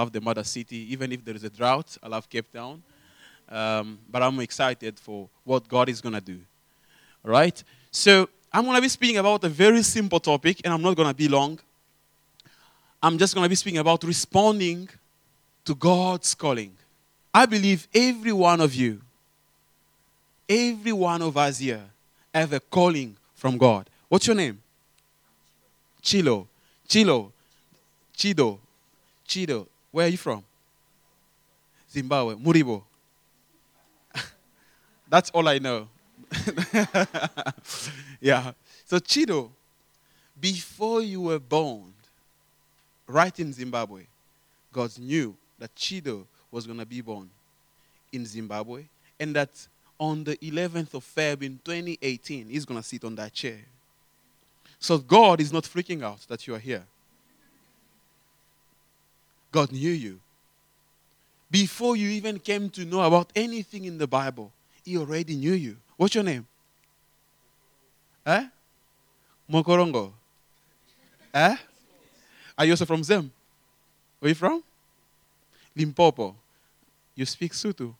love the mother city. Even if there is a drought, I love Cape Town. But I'm excited for what God is going to do. All right? So I'm going to be speaking about a very simple topic, and I'm not going to be long. I'm just going to be speaking about responding to God's calling. I believe every one of you, every one of us here, have a calling from God. What's your name? Chilo. Chilo. Chido. Chido. Where are you from? Zimbabwe. Muribo. That's all I know. Yeah. So Chido, before you were born, right in Zimbabwe, God knew that Chido was going to be born in Zimbabwe, and that on the 11th of Feb in 2018, he's going to sit on that chair. So God is not freaking out that you are here. God knew you. Before you even came to know about anything in the Bible, He already knew you. What's your name? Eh? Mokorongo. Eh? Are you also from Zim? Where are you from? Limpopo. You speak Sutu?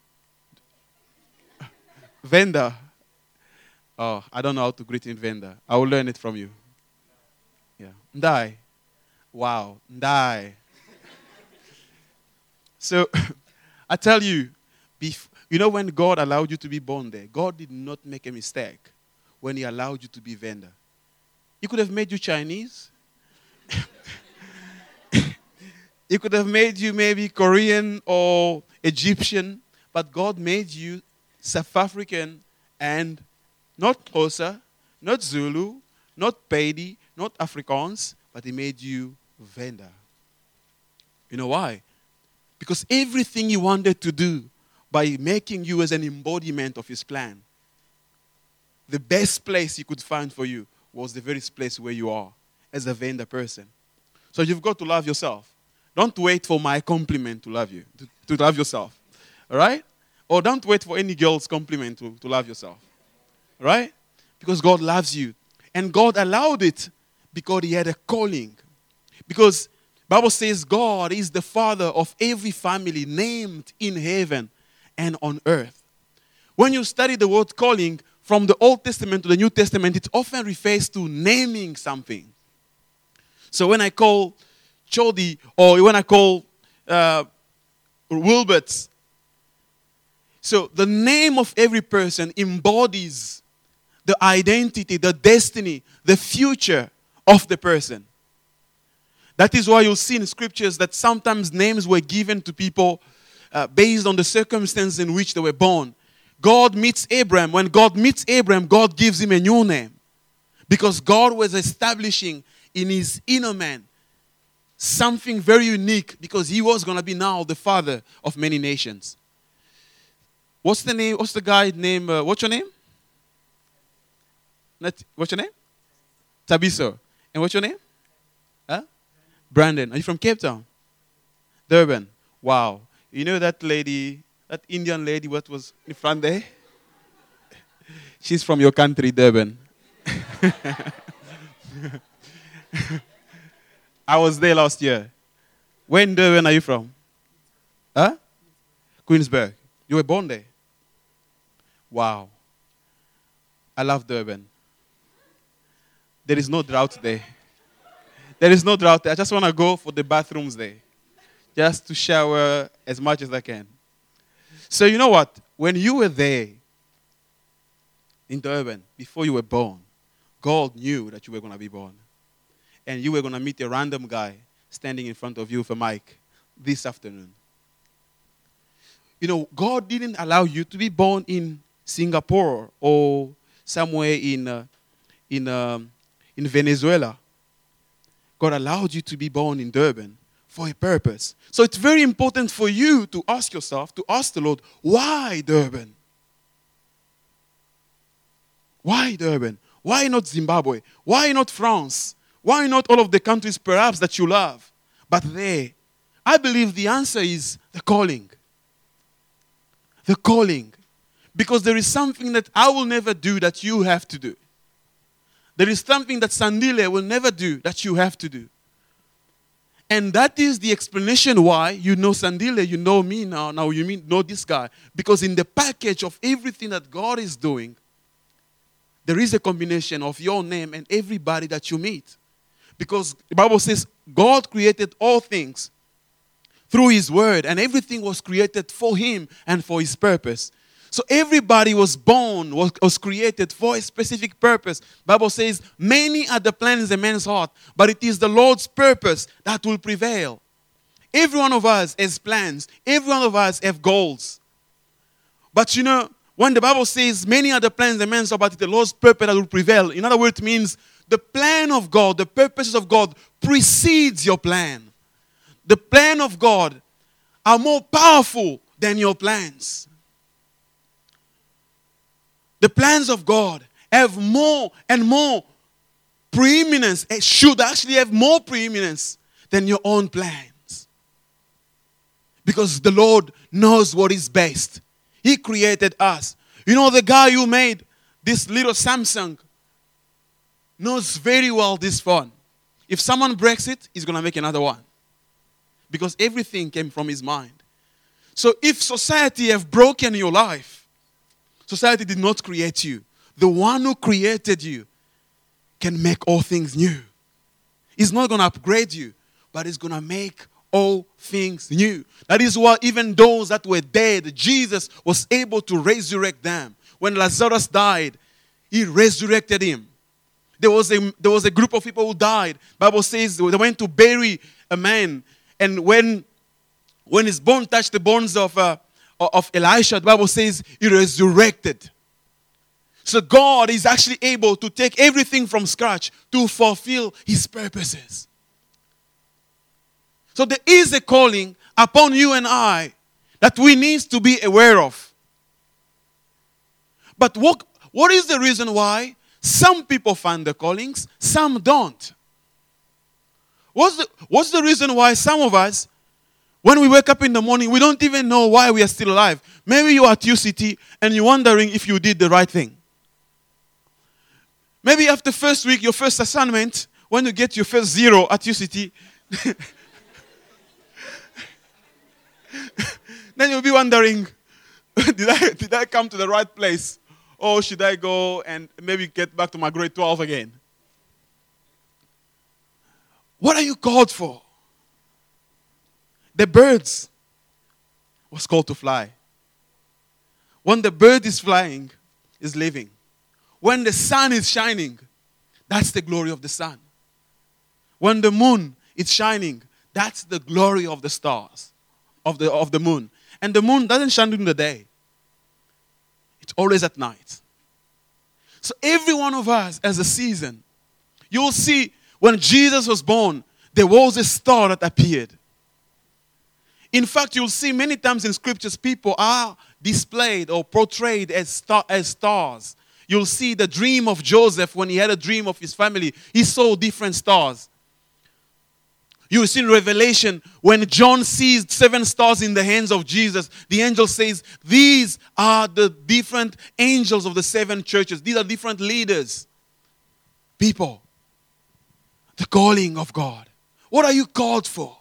Venda. Oh, I don't know how to greet in Venda. I will learn it from you. Yeah. Ndai. Wow. Ndai. So, I tell you, you know when God allowed you to be born there, God did not make a mistake when He allowed you to be Venda. He could have made you Chinese. He could have made you maybe Korean or Egyptian, but God made you South African and not Xhosa, not Zulu, not Pedi, not Afrikaans, but He made you Venda. You know why? Because everything He wanted to do by making you as an embodiment of His plan, the best place He could find for you was the very place where you are as a Venda person. So you've got to love yourself. Don't wait for my compliment to love you, to love yourself. All right? Or don't wait for any girl's compliment to love yourself. All right? Because God loves you. And God allowed it because He had a calling. Because Bible says God is the father of every family named in heaven and on earth. When you study the word calling from the Old Testament to the New Testament, it often refers to naming something. So when I call Chodi or when I call Wilberts, so the name of every person embodies the identity, the destiny, the future of the person. That is why you'll see in scriptures that sometimes names were given to people based on the circumstance in which they were born. God meets Abraham. When God meets Abraham, God gives him a new name. Because God was establishing in his inner man something very unique, because he was going to be now the father of many nations. What's the name? What's the guy name? What's your name? What's your name? Tabiso. And what's your name? Huh? Brandon. Are you from Cape Town? Durban. Wow. You know that lady, that Indian lady, what was in front there? She's from your country, Durban. I was there last year. Where in Durban are you from? Huh? Queensburg. You were born there? Wow. I love Durban. There is no drought there. There is no drought there. I just want to go for the bathrooms there. Just to shower as much as I can. So you know what? When you were there in Durban, before you were born, God knew that you were going to be born. And you were going to meet a random guy standing in front of you with a mic this afternoon. You know, God didn't allow you to be born in Singapore or somewhere in Venezuela. God allowed you to be born in Durban for a purpose. So it's very important for you to ask yourself, to ask the Lord, why Durban? Why Durban? Why not Zimbabwe? Why not France? Why not all of the countries perhaps that you love? But there, I believe the answer is the calling. The calling. Because there is something that I will never do that you have to do. There is something that Sandile will never do that you have to do. And that is the explanation why you know Sandile, you know me now. Now you know this guy. Because in the package of everything that God is doing, there is a combination of your name and everybody that you meet. Because the Bible says God created all things through His Word, and everything was created for Him and for His purpose. So everybody was born, was created for a specific purpose. The Bible says, many are the plans in man's heart, but it is the Lord's purpose that will prevail. Every one of us has plans. Every one of us have goals. But you know, when the Bible says, many are the plans in man's heart, but it is the Lord's purpose that will prevail. In other words, it means the plan of God, the purposes of God precedes your plan. The plan of God are more powerful than your plans. The plans of God have more and more preeminence. It should actually have more preeminence than your own plans. Because the Lord knows what is best. He created us. You know, the guy who made this little Samsung knows very well this phone. If someone breaks it, he's going to make another one. Because everything came from his mind. So if society have broken your life, society did not create you. The one who created you can make all things new. He's not going to upgrade you, but He's going to make all things new. That is why even those that were dead, Jesus was able to resurrect them. When Lazarus died, He resurrected him. There was a group of people who died. The Bible says they went to bury a man. And when his bone touched the bones of Elisha, the Bible says he resurrected. So God is actually able to take everything from scratch to fulfill His purposes. So there is a calling upon you and I that we need to be aware of. But what is the reason why some people find the callings, some don't? What's the reason why some of us, when we wake up in the morning, we don't even know why we are still alive? Maybe you are at UCT and you're wondering if you did the right thing. Maybe after first week, your first assignment, when you get your first 0 at UCT, then you'll be wondering, did I come to the right place? Or should I go and maybe get back to my grade 12 again? What are you called for? The birds was called to fly. When the bird is flying, is living. When the sun is shining, that's the glory of the sun. When the moon is shining, that's the glory of the stars, of the moon. And the moon doesn't shine during the day. It's always at night. So every one of us has a season. You'll see when Jesus was born, there was a star that appeared. In fact, you'll see many times in scriptures, people are displayed or portrayed as stars. You'll see the dream of Joseph when he had a dream of his family. He saw different stars. You see in Revelation, when John sees 7 stars in the hands of Jesus, the angel says, these are the different angels of the 7 churches. These are different leaders. People. The calling of God. What are you called for?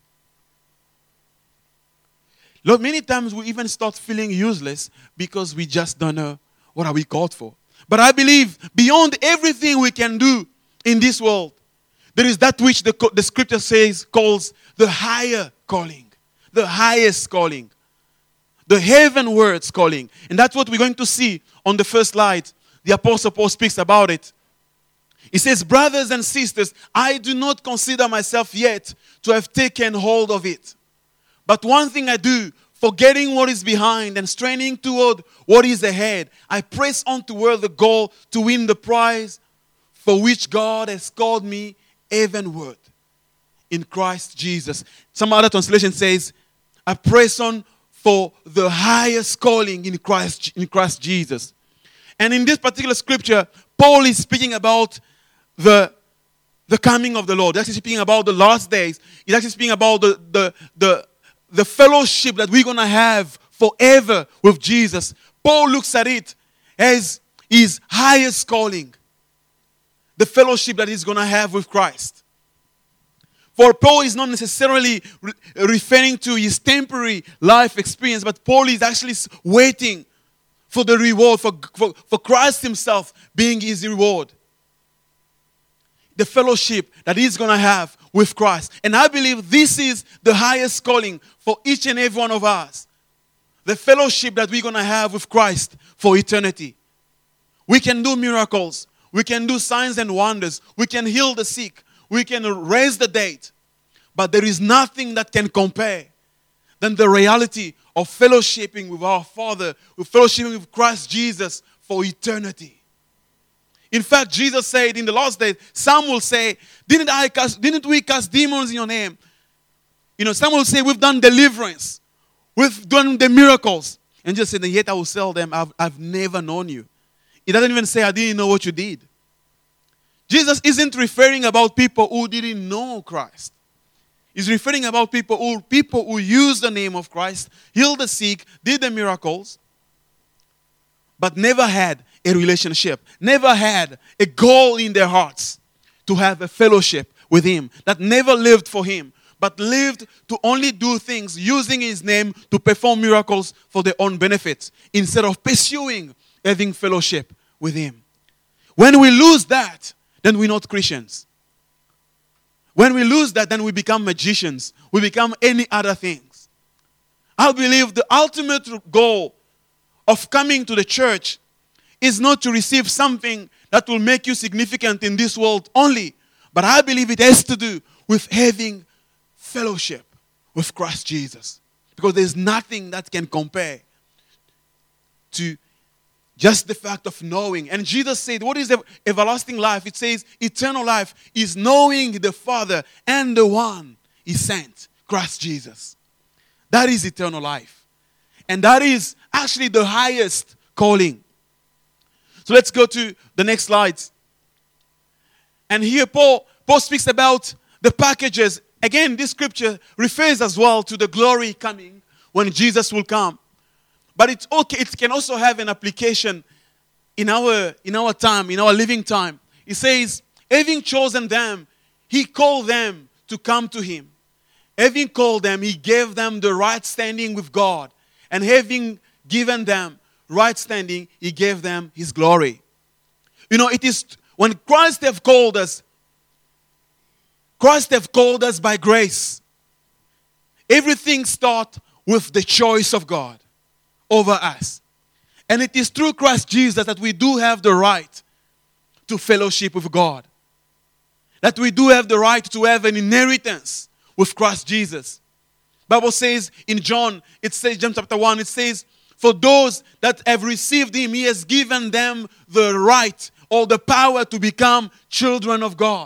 Lord, many times we even start feeling useless because we just don't know what are we called for. But I believe beyond everything we can do in this world, there is that which the scripture calls the higher calling. The highest calling. The heavenwards calling. And that's what we're going to see on the first slide. The Apostle Paul speaks about it. He says, brothers and sisters, I do not consider myself yet to have taken hold of it. But one thing I do, forgetting what is behind and straining toward what is ahead, I press on toward the goal to win the prize for which God has called me heavenward in Christ Jesus. Some other translation says, I press on for the highest calling in Christ Jesus. And in this particular scripture, Paul is speaking about the coming of the Lord. He's actually speaking about the last days. He's actually speaking about the fellowship that we're going to have forever with Jesus. Paul looks at it as his highest calling. The fellowship that he's going to have with Christ. For Paul is not necessarily referring to his temporary life experience, but Paul is actually waiting for the reward, for Christ himself being his reward. The fellowship that he's going to have with Christ. And I believe this is the highest calling for each and every one of us. The fellowship that we're going to have with Christ for eternity. We can do miracles. We can do signs and wonders. We can heal the sick. We can raise the dead. But there is nothing that can compare than the reality of fellowshipping with our Father, with fellowshipping with Christ Jesus for eternity. In fact, Jesus said in the last days, some will say, didn't we cast demons in your name? Some will say, we've done deliverance. We've done the miracles. And just said, yet I will tell them, I've never known you. It doesn't even say, I didn't know what you did. Jesus isn't referring about people who didn't know Christ. He's referring about people who used the name of Christ, healed the sick, did the miracles, but never had a relationship, never had a goal in their hearts to have a fellowship with Him, that never lived for Him, but lived to only do things using His name to perform miracles for their own benefits, instead of pursuing having fellowship with Him. When we lose that, then we're not Christians. When we lose that, then we become magicians. We become any other things. I believe the ultimate goal of coming to the church is not to receive something that will make you significant in this world only. But I believe it has to do with having fellowship with Christ Jesus. Because there's nothing that can compare to just the fact of knowing. And Jesus said, what is the everlasting life? It says eternal life is knowing the Father and the one He sent, Christ Jesus. That is eternal life. And that is actually the highest calling. So let's go to the next slides. And here Paul speaks about the packages. Again, this scripture refers as well to the glory coming when Jesus will come. But it's okay. It can also have an application in our time, in our living time. It says, having chosen them, He called them to come to Him. Having called them, He gave them the right standing with God. And having given them right standing, He gave them His glory. It is when Christ have called us by grace. Everything starts with the choice of God over us. And it is through Christ Jesus that we do have the right to fellowship with God. That we do have the right to have an inheritance with Christ Jesus. Bible says in John chapter 1, it says, for those that have received Him, He has given them the right or the power to become children of God.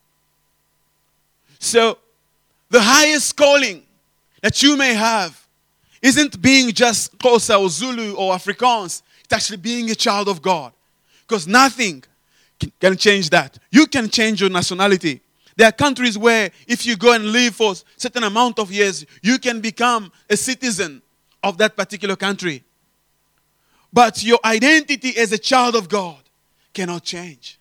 So, the highest calling that you may have isn't being just Xhosa or Zulu or Afrikaans. It's actually being a child of God. Because nothing can change that. You can change your nationality. There are countries where if you go and live for a certain amount of years, you can become a citizen of that particular country. But your identity as a child of God cannot change.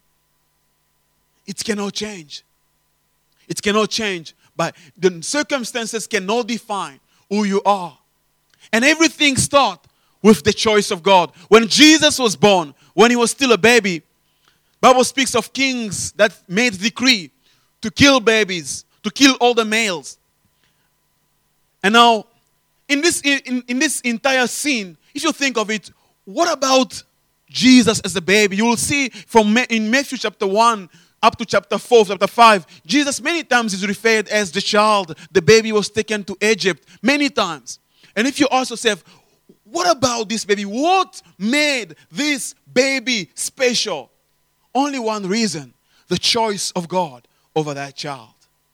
It cannot change. It cannot change. But the circumstances cannot define who you are. And everything starts with the choice of God. When Jesus was born, when He was still a baby, Bible speaks of kings that made decree to kill babies, to kill all the males. And now, in this entire scene, if you think of it, what about Jesus as a baby? You will see in Matthew chapter 1 up to chapter 4, chapter 5, Jesus many times is referred as the child. The baby was taken to Egypt many times. And if you ask yourself, what about this baby? What made this baby special? Only one reason: the choice of God over that child.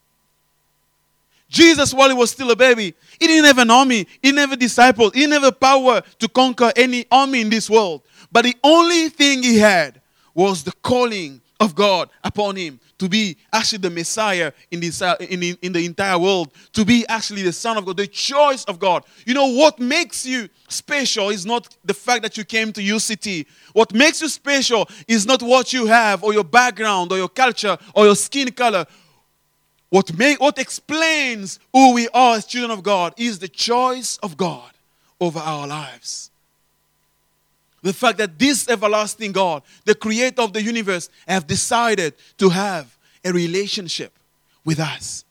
Jesus, while He was still a baby, He didn't have an army. He never discipled. He didn't have a power to conquer any army in this world. But the only thing He had was the calling of God upon Him to be actually the Messiah in the entire world, to be actually the Son of God, the choice of God. What makes you special is not the fact that you came to UCT. What makes you special is not what you have or your background or your culture or your skin color. What explains who we are as children of God is the choice of God over our lives. The fact that this everlasting God, the creator of the universe, have decided to have a relationship with us.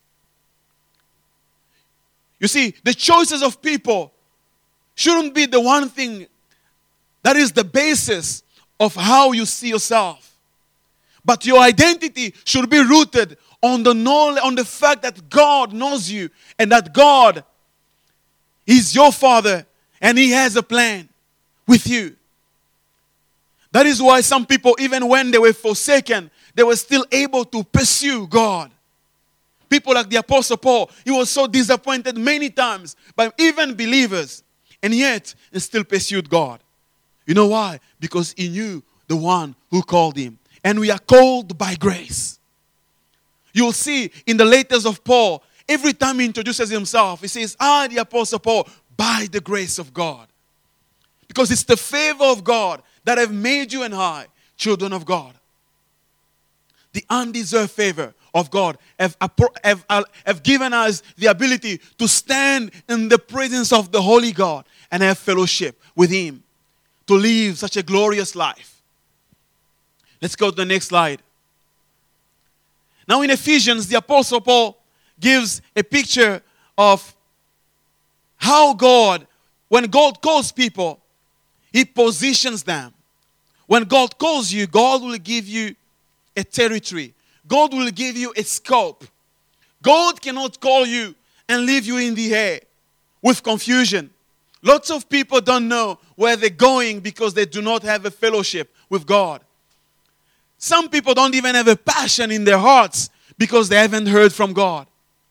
You see, the choices of people shouldn't be the one thing that is the basis of how you see yourself. But your identity should be rooted on the knowledge, on the fact that God knows you and that God is your Father and He has a plan with you. That is why some people, even when they were forsaken, they were still able to pursue God. People like the Apostle Paul, he was so disappointed many times by even believers, and yet he still pursued God. You know why? Because he knew the one who called him. And we are called by grace. You'll see in the letters of Paul, every time he introduces himself, he says, I, the Apostle Paul, by the grace of God. Because it's the favor of God that have made you and I children of God. The undeserved favor of God have given us the ability to stand in the presence of the Holy God and have fellowship with Him, to live such a glorious life. Let's go to the next slide. Now in Ephesians, the Apostle Paul gives a picture of how God, when God calls people, He positions them. When God calls you, God will give you a territory. God will give you a scope. God cannot call you and leave you in the air with confusion. Lots of people don't know where they're going because they do not have a fellowship with God. Some people don't even have a passion in their hearts because they haven't heard from God.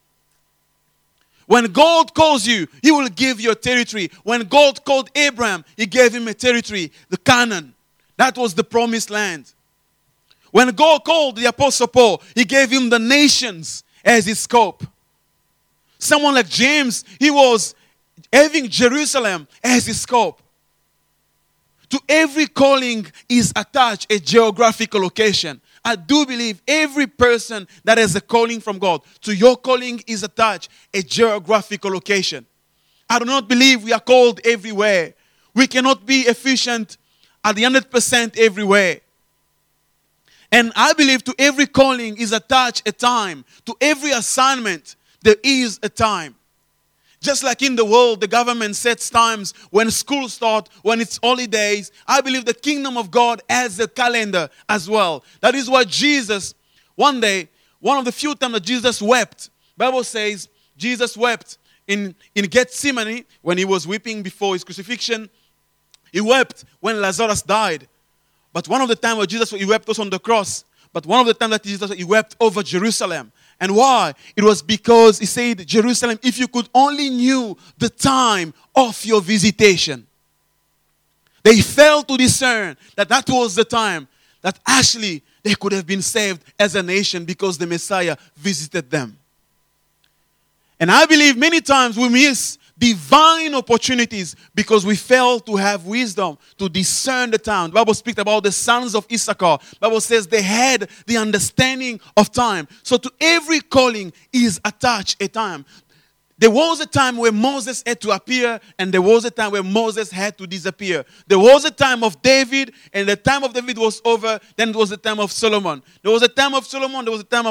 When God calls you, He will give you a territory. When God called Abraham, He gave him a territory, the Canaan. That was the promised land. When God called the Apostle Paul, He gave him the nations as his scope. Someone like James, he was having Jerusalem as his scope. To every calling is attached a geographical location. I do believe every person that has a calling from God, to your calling is attached a geographical location. I do not believe we are called everywhere. We cannot be efficient at the 100% everywhere. And I believe to every calling is attached a time. To every assignment, there is a time. Just like in the world, the government sets times when school starts, when it's holidays. I believe the kingdom of God has a calendar as well. That is why Jesus, one day, one of the few times that Jesus wept, the Bible says Jesus wept in Gethsemane when He was weeping before His crucifixion. He wept when Lazarus died. But one of the times where He wept was on the cross. But one of the times that He wept over Jerusalem. And why? It was because He said, Jerusalem, if you could only knew the time of your visitation. They failed to discern that that was the time that actually they could have been saved as a nation because the Messiah visited them. And I believe many times we miss divine opportunities because we fail to have wisdom to discern the time. The Bible speaks about the sons of Issachar. The Bible says they had the understanding of time. So to every calling is attached a time. There was a time where Moses had to appear, and there was a time where Moses had to disappear. There was a time of David, and the time of David was over. Then it was the time of Solomon. There was a time of Solomon. There was a time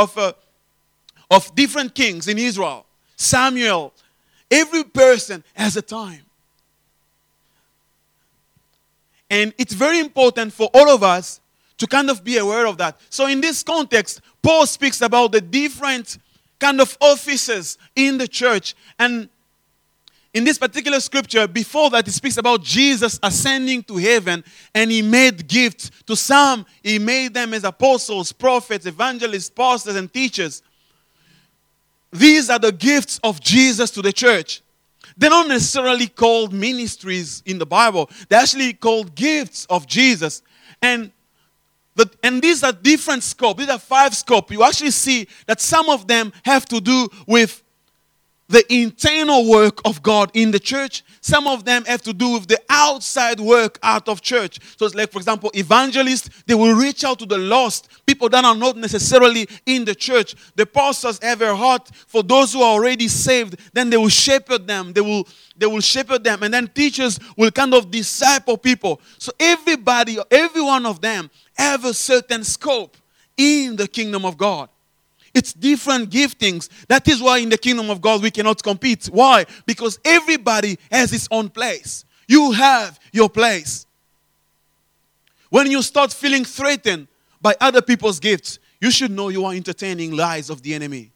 of different kings in Israel. Samuel. Every person has a time. And it's very important for all of us to kind of be aware of that. So in this context, Paul speaks about the different kind of offices in the church. And in this particular scripture, before that, he speaks about Jesus ascending to heaven, and He made gifts. To some, He made them as apostles, prophets, evangelists, pastors, and teachers. These are the gifts of Jesus to the church. They're not necessarily called ministries in the Bible. They're actually called gifts of Jesus. And these are different scopes. These are 5 scopes. You actually see that some of them have to do with the internal work of God in the church. Some of them have to do with the outside work out of church. So it's like, for example, evangelists, they will reach out to the lost, people that are not necessarily in the church. The pastors have a heart for those who are already saved. Then they will shepherd them. They will shepherd them. And then teachers will kind of disciple people. So everybody, every one of them have a certain scope in the kingdom of God. It's different giftings. That is why in the kingdom of God we cannot compete. Why? Because everybody has his own place. You have your place. When you start feeling threatened by other people's gifts, you should know you are entertaining lies of the enemy.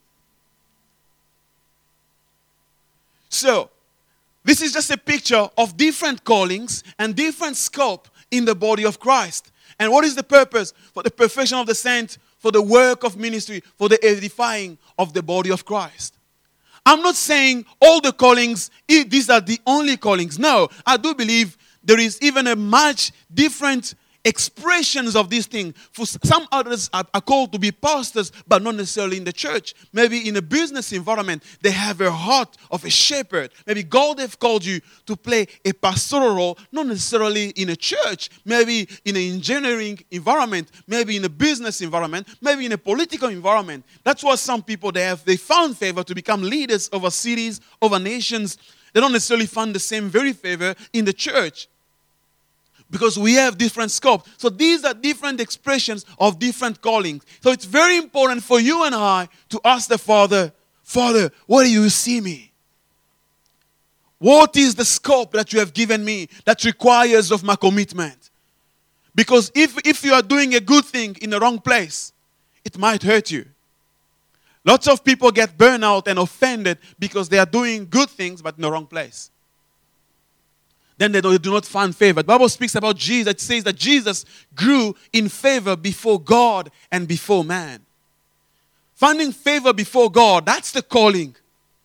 So, this is just a picture of different callings and different scope in the body of Christ. And what is the purpose? For the perfection of the saint, for the work of ministry, for the edifying of the body of Christ. I'm not saying all the callings, these are the only callings. No, I do believe there is even a much different expressions of this thing. For some others are called to be pastors, but not necessarily in the church. Maybe in a business environment, they have a heart of a shepherd. Maybe God have called you to play a pastoral role, not necessarily in a church. Maybe in an engineering environment, maybe in a business environment, maybe in a political environment. That's why some people, they found favor to become leaders over cities, over nations. They don't necessarily find the same very favor in the church. Because we have different scope. So these are different expressions of different callings. So it's very important for you and I to ask the Father, Father, where do you see me? What is the scope that you have given me that requires of my commitment? Because if you are doing a good thing in the wrong place, it might hurt you. Lots of people get burned out and offended because they are doing good things but in the wrong place. Then they do not find favor. The Bible speaks about Jesus. It says that Jesus grew in favor before God and before man. Finding favor before God, that's the calling.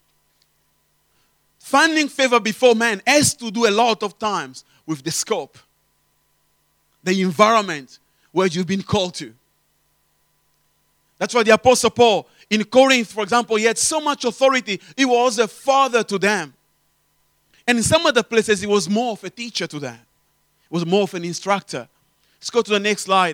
Finding favor before man has to do a lot of times with the scope, the environment where you've been called to. That's why the Apostle Paul in Corinth, for example, he had so much authority. He was a father to them. And in some other places, he was more of a teacher to them. He was more of an instructor. Let's go to the next slide.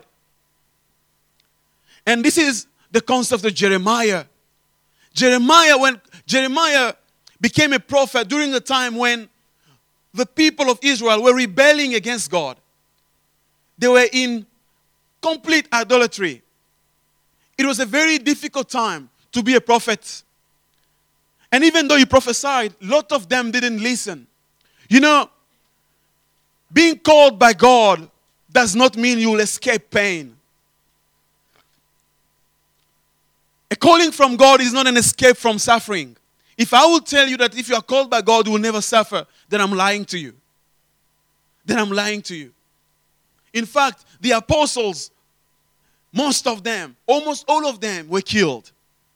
And this is the concept of Jeremiah. When Jeremiah became a prophet during the time when the people of Israel were rebelling against God. They were in complete idolatry. It was a very difficult time to be a prophet. And even though he prophesied, a lot of them didn't listen. You know, being called by God does not mean you will escape pain. A calling from God is not an escape from suffering. If I will tell you that if you are called by God, you will never suffer, then I'm lying to you. In fact, the apostles, most of them, almost all of them were killed.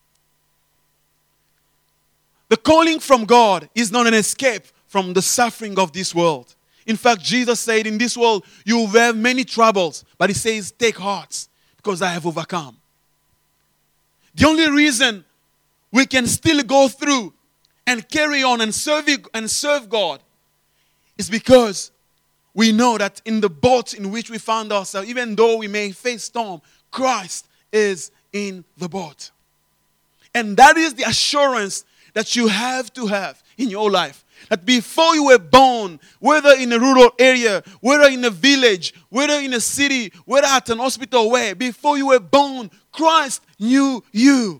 The calling from God is not an escape from the suffering of this world. In fact, Jesus said, in this world you will have many troubles. But he says, take heart, because I have overcome. The only reason we can still go through and carry on and serve God is because we know that in the boat in which we found ourselves, even though we may face storm, Christ is in the boat. And that is the assurance that you have to have in your life. That before you were born, whether in a rural area, whether in a village, whether in a city, whether at an hospital, where, before you were born, Christ knew you.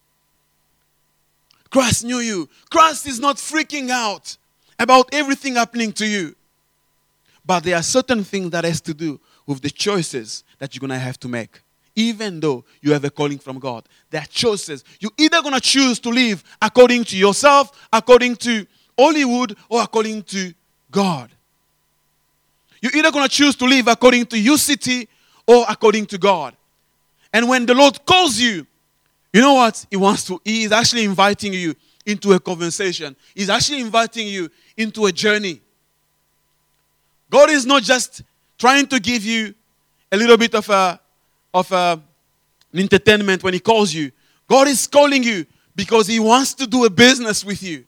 Christ knew you. Christ is not freaking out about everything happening to you. But there are certain things that has to do with the choices that you're going to have to make. Even though you have a calling from God, there are choices. You're either going to choose to live according to yourself, according to Hollywood, or according to God. You're either going to choose to live according to your city or according to God. And when the Lord calls you, you know what? He is actually inviting you into a conversation. He's actually inviting you into a journey. God is not just trying to give you a little bit of an entertainment when He calls you. God is calling you because he wants to do a business with you.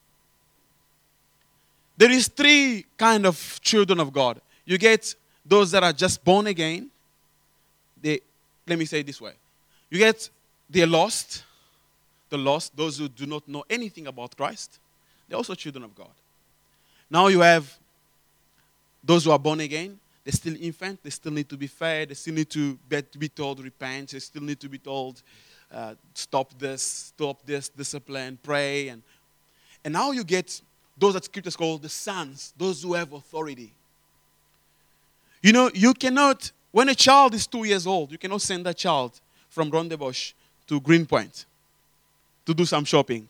There is three kind of children of God. You get those that are just born again. Let me say it this way. You get the lost, those who do not know anything about Christ. They're also children of God. Now you have those who are born again. They're still infant. They still need to be fed. They still need to be told repent. They still need to be told stop this, discipline, pray. And now you get those that scriptures call the sons, those who have authority. You know, you cannot, when a child is 2 years old, you cannot send that child from Rondebosch to Greenpoint to do some shopping.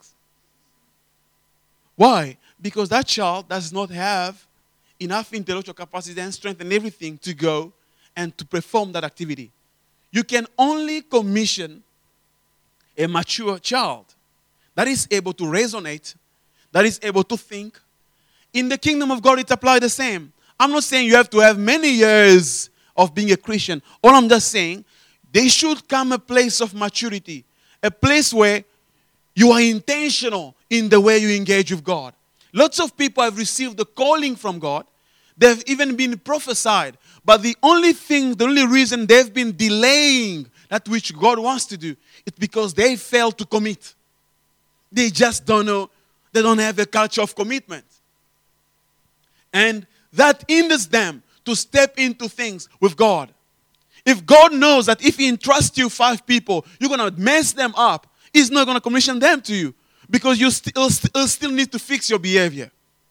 Why? Because that child does not have enough intellectual capacity and strength and everything to go and to perform that activity. You can only commission a mature child that is able to resonate, that is able to think. In the kingdom of God, it's applied the same. I'm not saying you have to have many years of being a Christian. All I'm just saying, there should come a place of maturity, a place where you are intentional in the way you engage with God. Lots of people have received the calling from God. They've even been prophesied. But the only reason they've been delaying that which God wants to do, it's because they failed to commit. They just don't know. They don't have a culture of commitment. And that hinders them to step into things with God. If God knows that if He entrusts you 5 people, you're going to mess them up, He's not going to commission them to you because you still need to fix your behavior.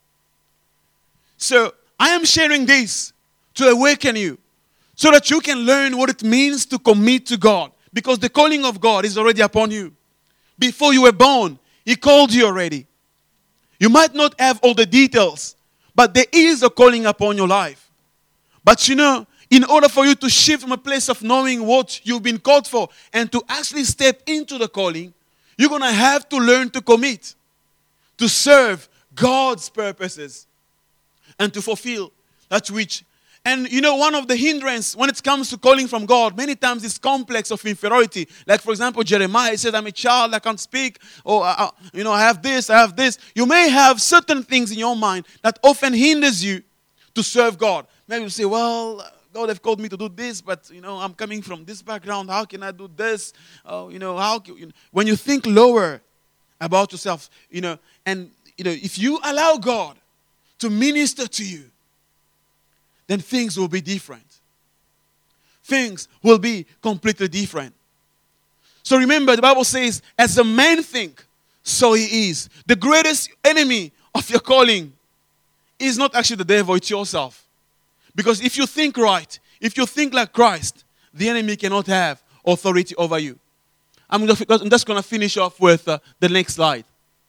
So I am sharing this to awaken you so that you can learn what it means to commit to God, because the calling of God is already upon you. Before you were born, He called you already. You might not have all the details, but there is a calling upon your life. But you know, in order for you to shift from a place of knowing what you've been called for and to actually step into the calling, you're going to have to learn to commit, to serve God's purposes, and to fulfill that which. And you know, one of the hindrances when it comes to calling from God, many times is complex of inferiority. Like, for example, Jeremiah says, I'm a child, I can't speak, or I have this, I have this. You may have certain things in your mind that often hinders you to serve God. Maybe you say, well, God have called me to do this, but, I'm coming from this background. How can I do this? When you think lower about yourself, if you allow God to minister to you, then things will be different. Things will be completely different. So remember, the Bible says, as a man think, so he is. The greatest enemy of your calling is not actually the devil, it's yourself. Because if you think right, if you think like Christ, the enemy cannot have authority over you. I'm just going to finish off with the next slide.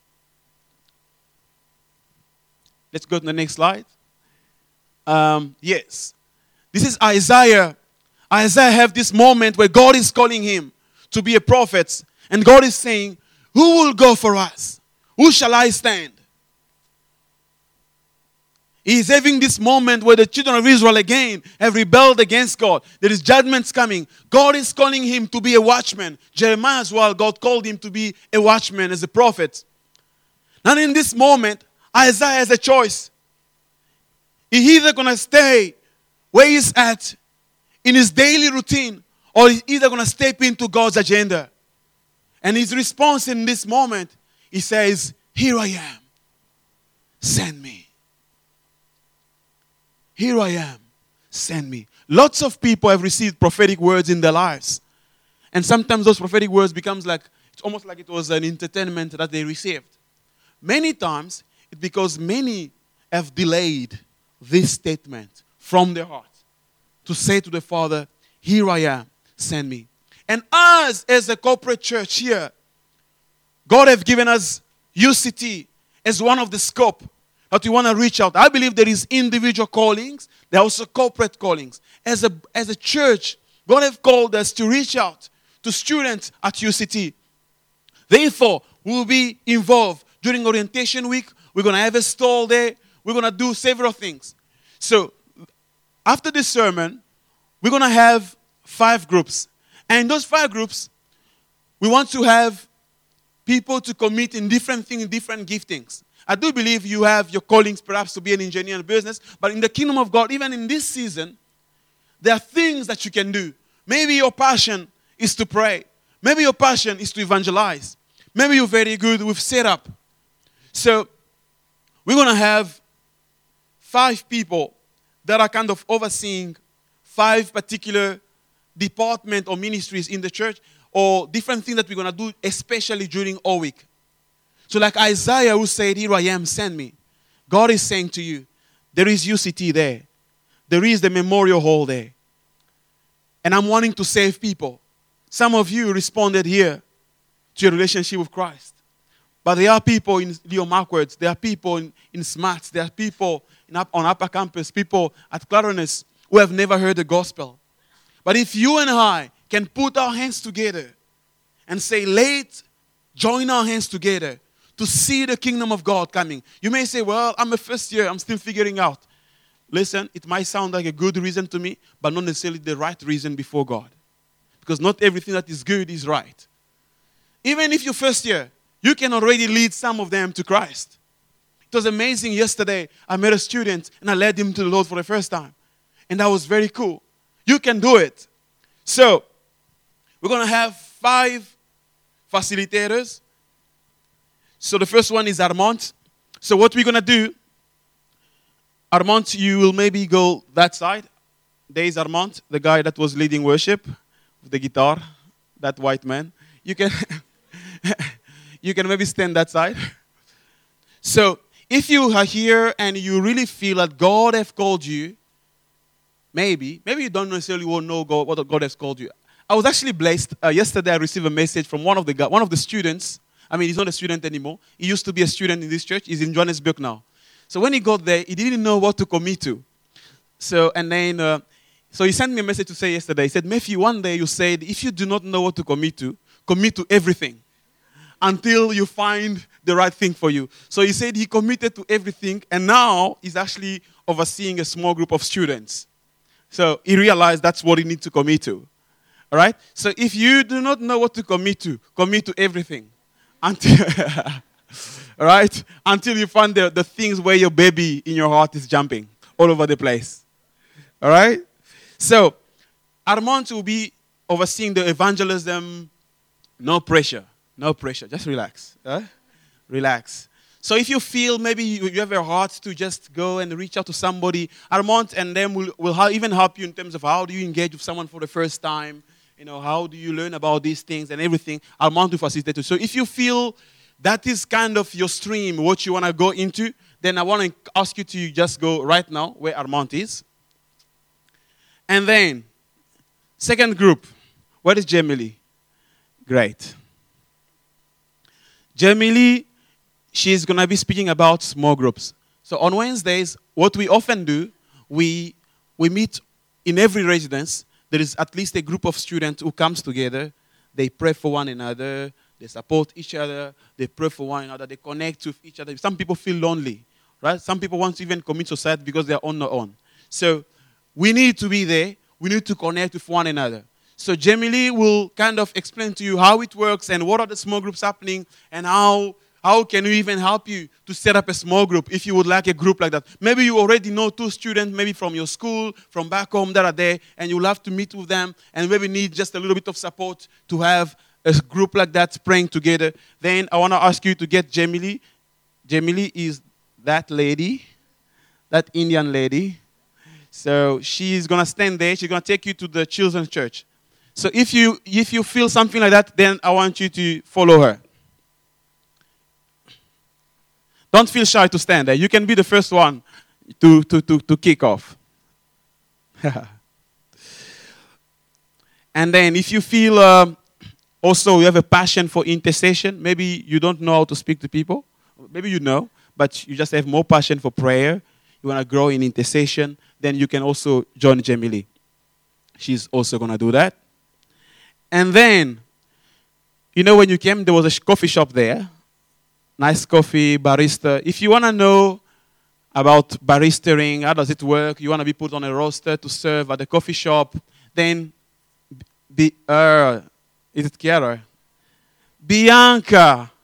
Let's go to the next slide. Yes. This is Isaiah. Isaiah have this moment where God is calling him to be a prophet. And God is saying, who will go for us? Who shall I stand? He is having this moment where the children of Israel again have rebelled against God. There is judgments coming. God is calling him to be a watchman. Jeremiah as well, God called him to be a watchman as a prophet. And in this moment, Isaiah has a choice. He's either going to stay where he's at in his daily routine, or he's either going to step into God's agenda. And his response in this moment, he says, here I am. Send me. Here I am. Send me. Lots of people have received prophetic words in their lives. And sometimes those prophetic words becomes like, it's almost like it was an entertainment that they received. Many times, it's because many have delayed this statement from their heart to say to the Father, here I am, send me. And us as a corporate church here, God has given us UCT as one of the scope that we want to reach out. I believe there is individual callings. There are also corporate callings. As a church, God has called us to reach out to students at UCT. Therefore, we will be involved during orientation week. We're going to have a stall there. We're going to do several things. So, after this sermon, we're going to have 5 groups. And in those 5 groups, we want to have people to commit in different things, different giftings. I do believe you have your callings perhaps to be an engineer in business, but in the kingdom of God, even in this season, there are things that you can do. Maybe your passion is to pray. Maybe your passion is to evangelize. Maybe you're very good with setup. So we're going to have 5 people that are kind of overseeing 5 particular departments or ministries in the church, or different things that we're going to do, especially during all week. So like Isaiah who said, "Here I am, send me." God is saying to you, there is UCT there. There is the memorial hall there. And I'm wanting to save people. Some of you responded here to your relationship with Christ. But there are people in Leo Marquardt, there are people in SMARTS, there are people on Upper Campus, people at Clarinet who have never heard the gospel. But if you and I can put our hands together and say, let's join our hands together to see the kingdom of God coming. You may say, well, I'm a first year, I'm still figuring out. Listen, it might sound like a good reason to me, but not necessarily the right reason before God. Because not everything that is good is right. Even if you're first year, you can already lead some of them to Christ. It was amazing. Yesterday, I met a student and I led him to the Lord for the first time. And that was very cool. You can do it. So, we're going to have 5 facilitators. So the first one is Armand. So what we're going to do, Armand, you will maybe go that side. There is Armand, the guy that was leading worship with the guitar, that white man. You can, you can maybe stand that side. So if you are here and you really feel that God has called you, maybe you don't necessarily want to know what God has called you. I was actually blessed. Yesterday I received a message from one of the students. I mean, he's not a student anymore. He used to be a student in this church. He's in Johannesburg now. So when he got there, he didn't know what to commit to. So he sent me a message to say yesterday. He said, Matthew, one day you said, if you do not know what to commit to everything until you find the right thing for you. So he said he committed to everything, and now he's actually overseeing a small group of students. So he realized that's what he needs to commit to. All right? So if you do not know what to commit to everything. Until, all right? Until you find the things where your baby in your heart is jumping all over the place. All right? So, Armand will be overseeing the evangelism. No pressure. No pressure. Just relax. Relax. So if you feel maybe you have a heart to just go and reach out to somebody, Armand and them will even help you in terms of how do you engage with someone for the first time. You know, how do you learn about these things and everything? Armand will facilitate you. So if you feel that is kind of your stream, what you want to go into, then I want to ask you to just go right now where Armand is. And then, second group, where is Jamie? Great. Jamie, she's going to be speaking about small groups. So on Wednesdays, what we often do, we meet in every residence. There is at least a group of students who comes together. They pray for one another. They support each other. They pray for one another. They connect with each other. Some people feel lonely, right? Some people want to even commit suicide because they are on their own. So we need to be there. We need to connect with one another. So Jamie will kind of explain to you how it works and what are the small groups happening and how can we even help you to set up a small group if you would like a group like that. Maybe you already know 2 students, maybe from your school, from back home that are there, and you'll have to meet with them and maybe need just a little bit of support to have a group like that praying together. Then I want to ask you to get Jamie. Jamie is that lady, that Indian lady. So she's going to stand there. She's going to take you to the children's church. So if you feel something like that, then I want you to follow her. Don't feel shy to stand there. You can be the first one to kick off. And then if you feel also you have a passion for intercession, maybe you don't know how to speak to people. Maybe you know, but you just have more passion for prayer. You want to grow in intercession, then you can also join Jamie. She's also going to do that. And then, you know, when you came, there was a coffee shop there. Nice coffee, barista. If you want to know about baristering, how does it work, you want to be put on a roster to serve at the coffee shop, then is it Kiara? Bianca.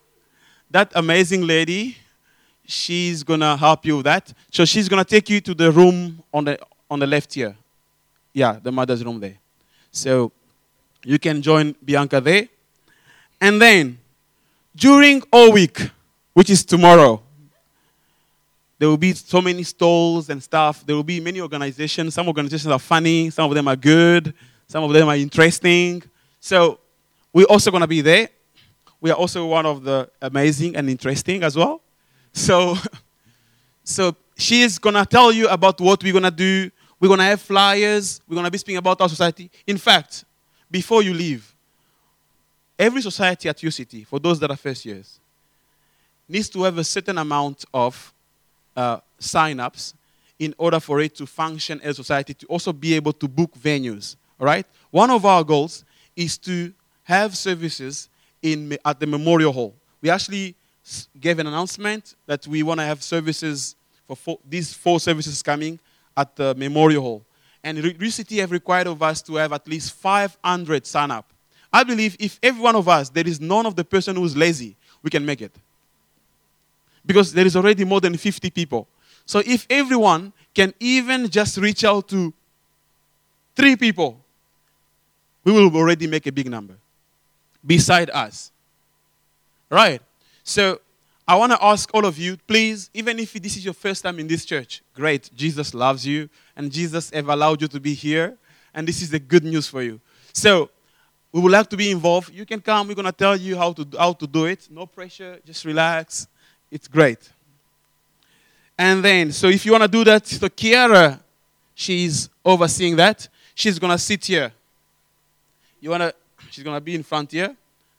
that amazing lady, she's going to help you with that. So she's going to take you to the room on the left here. Yeah, the mother's room there. So you can join Bianca there. And then, during all week, which is tomorrow, there will be so many stalls and stuff. There will be many organizations. Some organizations are funny. Some of them are good. Some of them are interesting. So we're also going to be there. We are also one of the amazing and interesting as well. So she is going to tell you about what we're going to do. We're going to have flyers. We're going to be speaking about our society. In fact, before you leave, every society at UCT, for those that are first years, needs to have a certain amount of sign-ups in order for it to function as a society, to also be able to book venues. All right? One of our goals is to have services at the Memorial Hall. We actually gave an announcement that we want to have services for these 4 services coming at the Memorial Hall. And UCT have required of us to have at least 500 sign up. I believe if every one of us, there is none of the person who is lazy, we can make it. Because there is already more than 50 people. So if everyone can even just reach out to 3 people, we will already make a big number. Beside us. Right? So I want to ask all of you, please, even if this is your first time in this church, great. Jesus loves you. And Jesus have allowed you to be here. And this is the good news for you. So we would like to be involved. You can come. We're going to tell you how to do it. No pressure. Just relax. It's great. And then, so if you want to do that, so Kiara, she's overseeing that. She's going to sit here. She's going to be in front here.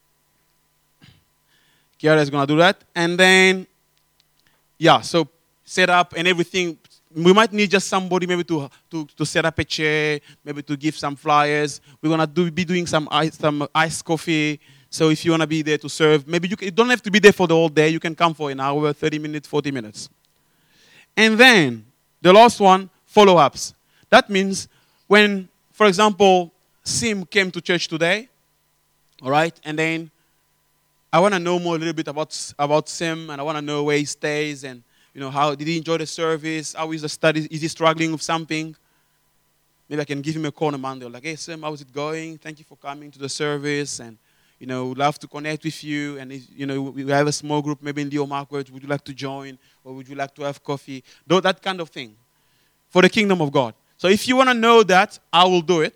Kiara is going to do that. And then, yeah, so set up and everything. We might need just somebody maybe to set up a chair, maybe to give some flyers. We're going to be doing some iced coffee. So if you want to be there to serve, maybe you don't have to be there for the whole day. You can come for an hour, 30 minutes, 40 minutes. And then the last one, follow-ups. That means when, for example, Sim came to church today, all right, and then I want to know more a little bit about Sim, and I want to know where he stays, and how did he enjoy the service? How is the study? Is he struggling with something? Maybe I can give him a call on Monday. Like, hey, Sim, how's it going? Thank you for coming to the service, and we'd love to connect with you. And we have a small group, maybe in Leo Marquardt. Would you like to join, or would you like to have coffee? That kind of thing, for the kingdom of God. So if you want to know that, I will do it.